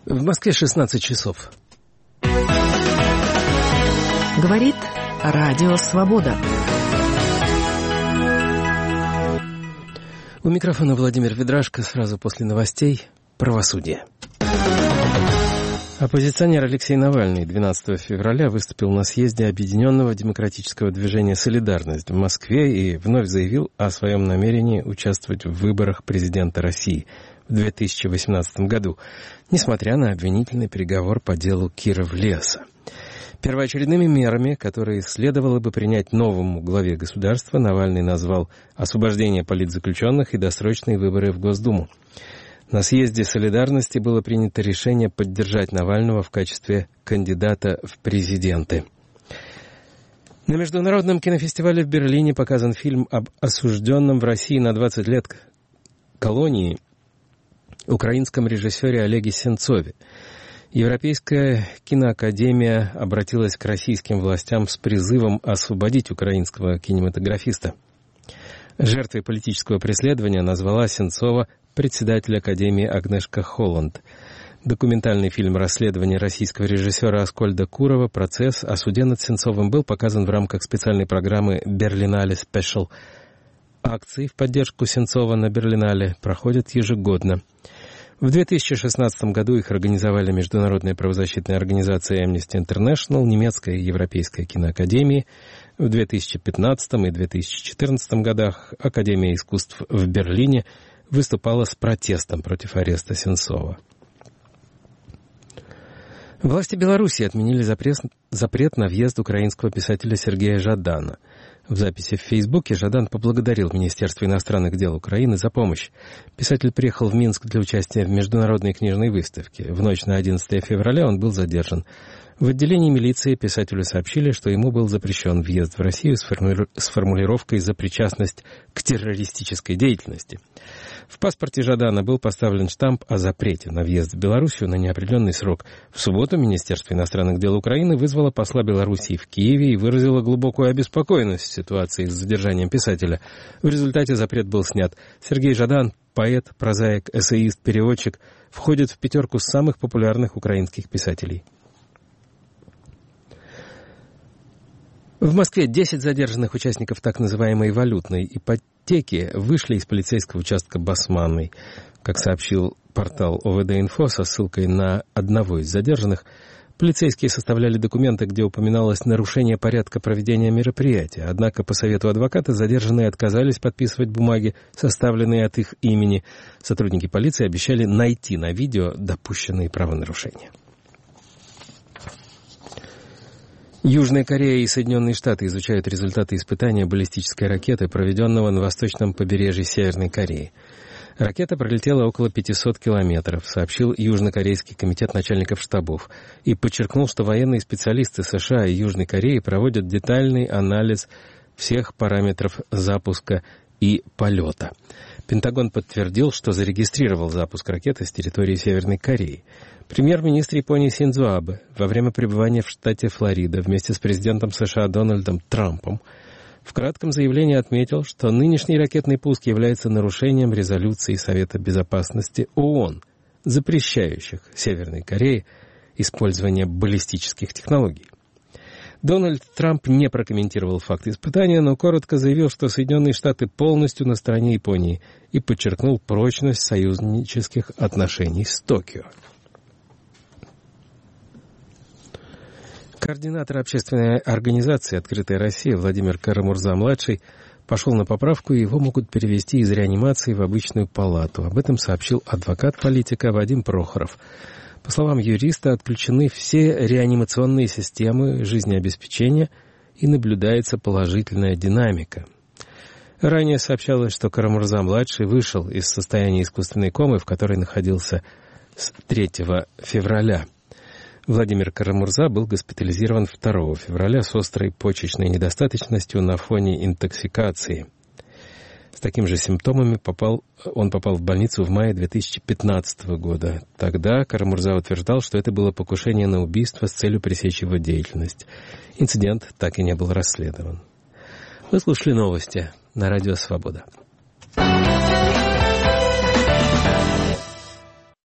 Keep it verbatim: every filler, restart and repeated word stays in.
В Москве шестнадцать часов. Говорит Радио Свобода. У микрофона Владимир Ведрашко. Сразу после новостей правосудие. Оппозиционер Алексей Навальный двенадцатого февраля выступил на съезде Объединенного демократического движения «Солидарность» в Москве и вновь заявил о своем намерении участвовать в выборах президента России в две тысячи восемнадцатом году, несмотря на обвинительный приговор по делу Киров-Леса. Первоочередными мерами, которые следовало бы принять новому главе государства, Навальный назвал освобождение политзаключенных и досрочные выборы в Госдуму. На съезде «Солидарности» было принято решение поддержать Навального в качестве кандидата в президенты. На Международном кинофестивале в Берлине показан фильм об осужденном в России на двадцать лет колонии украинском режиссере Олеге Сенцове. Европейская киноакадемия обратилась к российским властям с призывом освободить украинского кинематографиста. Жертвой политического преследования назвала Сенцова председатель Академии Агнешка Холланд. Документальный фильм расследования российского режиссера Аскольда Курова «Процесс» о суде над Сенцовым был показан в рамках специальной программы «Берлинале Спешл». Акции в поддержку Сенцова на Берлинале проходят ежегодно. В две тысячи шестнадцатом году их организовали международная правозащитная организация Amnesty International, немецкая и европейская киноакадемии. В две тысячи пятнадцатом и две тысячи четырнадцатом годах Академия искусств в Берлине выступала с протестом против ареста Сенцова. Власти Беларуси отменили запрет, запрет на въезд украинского писателя Сергея Жадана. В записи в Фейсбуке Жадан поблагодарил Министерство иностранных дел Украины за помощь. Писатель приехал в Минск для участия в международной книжной выставке. В ночь на одиннадцатое февраля он был задержан. В отделении милиции писателю сообщили, что ему был запрещен въезд в Россию с, форми... с формулировкой «за причастность к террористической деятельности». В паспорте Жадана был поставлен штамп о запрете на въезд в Белоруссию на неопределенный срок. В субботу Министерство иностранных дел Украины вызвало посла Белоруссии в Киеве и выразило глубокую обеспокоенность ситуации с задержанием писателя. В результате запрет был снят. Сергей Жадан, поэт, прозаик, эссеист, переводчик, входит в пятерку самых популярных украинских писателей. В Москве десять задержанных участников так называемой валютной ипотеки вышли из полицейского участка Басманной. Как сообщил портал о вэ дэ инфо со ссылкой на одного из задержанных, полицейские составляли документы, где упоминалось нарушение порядка проведения мероприятия. Однако по совету адвоката задержанные отказались подписывать бумаги, составленные от их имени. Сотрудники полиции обещали найти на видео допущенные правонарушения. Южная Корея и Соединенные Штаты изучают результаты испытания баллистической ракеты, проведенного на восточном побережье Северной Кореи. Ракета пролетела около пятисот километров, сообщил Южнокорейский комитет начальников штабов, и подчеркнул, что военные специалисты США и Южной Кореи проводят детальный анализ всех параметров запуска и полета. Пентагон подтвердил, что зарегистрировал запуск ракеты с территории Северной Кореи. Премьер-министр Японии Синдзо Абе во время пребывания в штате Флорида вместе с президентом США Дональдом Трампом в кратком заявлении отметил, что нынешний ракетный пуск является нарушением резолюции Совета Безопасности ООН, запрещающих Северной Корее использование баллистических технологий. Дональд Трамп не прокомментировал факт испытания, но коротко заявил, что Соединенные Штаты полностью на стороне Японии и подчеркнул прочность союзнических отношений с Токио. Координатор общественной организации «Открытая Россия» Владимир Карамурза-младший пошел на поправку, и его могут перевести из реанимации в обычную палату. Об этом сообщил адвокат политика Вадим Прохоров. По словам юриста, отключены все реанимационные системы жизнеобеспечения и наблюдается положительная динамика. Ранее сообщалось, что Карамурза-младший вышел из состояния искусственной комы, в которой находился с третьего февраля. Владимир Карамурза был госпитализирован второго февраля с острой почечной недостаточностью на фоне интоксикации. С такими же симптомами попал, он попал в больницу в мае две тысячи пятнадцатого года. Тогда Карамурза утверждал, что это было покушение на убийство с целью пресечь его деятельность. Инцидент так и не был расследован. Вы слушали новости на Радио Свобода.